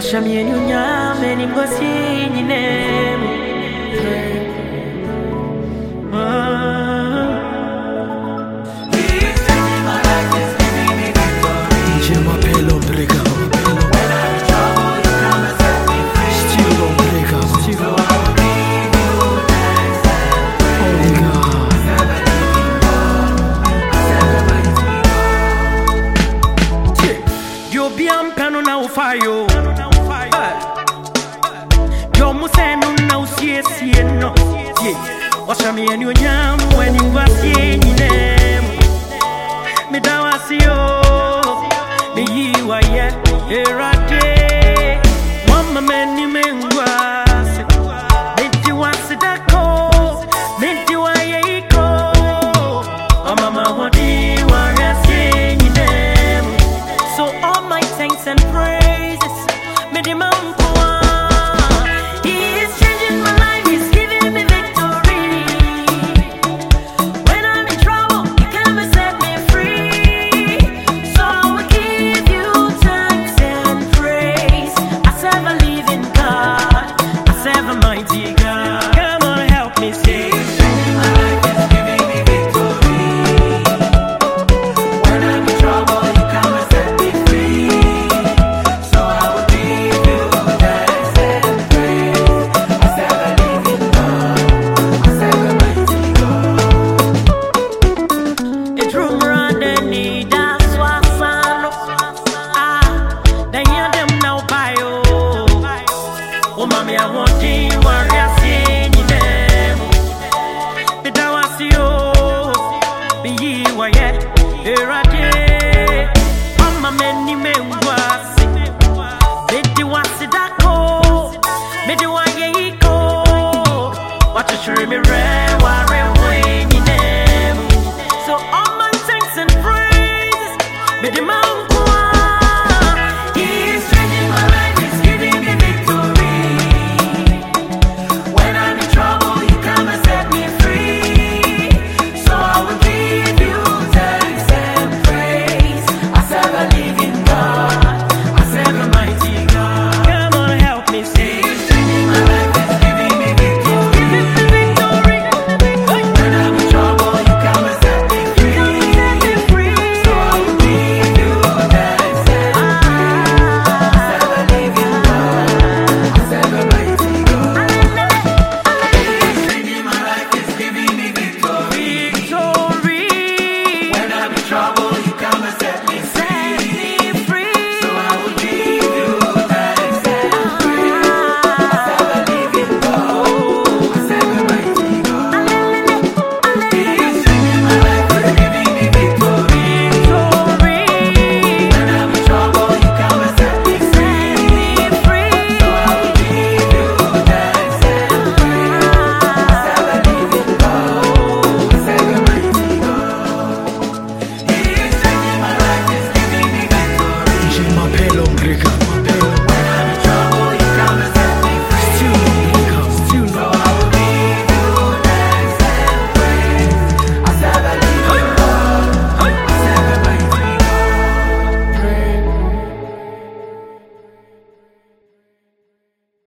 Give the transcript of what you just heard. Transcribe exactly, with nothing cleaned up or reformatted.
Washami and Yunya, many was in name. Fire, yo musenu na usie sie no, yeah. Washami and you nyam when you was seeing them. Me dawasio, me yi wa ye, erade. Mama meni mengwase, menti wasi dako, menti wa ye iko. Mama wadi wa seeing them. So all my thanks and praise. Mami, I want you, warrior, singing them. The Dawasio, be ye, why yet, here I did. Mama, many men was, Betty was the Dako, Betty, why ye go? What you show me, rare, warrior, winning them. So, all my thanks and praise, Betty,